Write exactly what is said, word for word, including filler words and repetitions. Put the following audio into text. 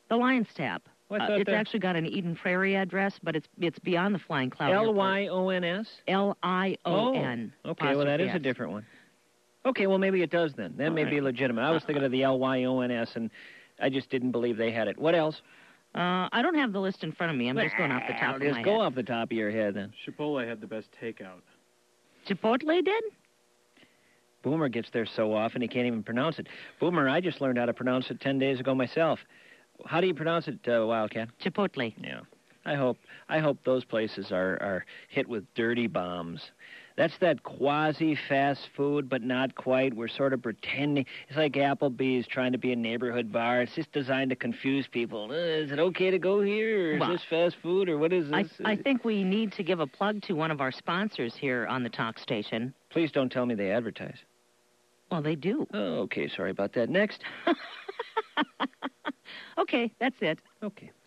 The Lion's Tap. Well, I Uh, thought it's that- actually got an Eden Prairie address, but it's it's beyond the Flying Cloud L Airport. Y O N S? L I O N. Oh, okay, well, that is a apostrophe S. different one. Okay, well, maybe it does then. That may be legitimate. I was thinking of the L Y O N S, and I just didn't believe they had it. What else? Uh, I don't have the list in front of me. I'm just going off the top Well, of just my go head. off the top of your head then. Chipotle had the best takeout. Chipotle did? Boomer gets there so often he can't even pronounce it. Boomer, I just learned how to pronounce it ten days ago myself. How do you pronounce it, uh, Wildcat? Chipotle. Yeah. I hope I hope those places are, are hit with dirty bombs. That's that quasi-fast food, but not quite. We're sort of pretending. It's like Applebee's trying to be a neighborhood bar. It's just designed to confuse people. Uh, is it okay to go here, or is Well, this fast food, or what is I, this? I think we need to give a plug to one of our sponsors here on the talk station. Please don't tell me they advertise. Well, they do. Oh, okay, sorry about that. Next. Okay, that's it. Okay.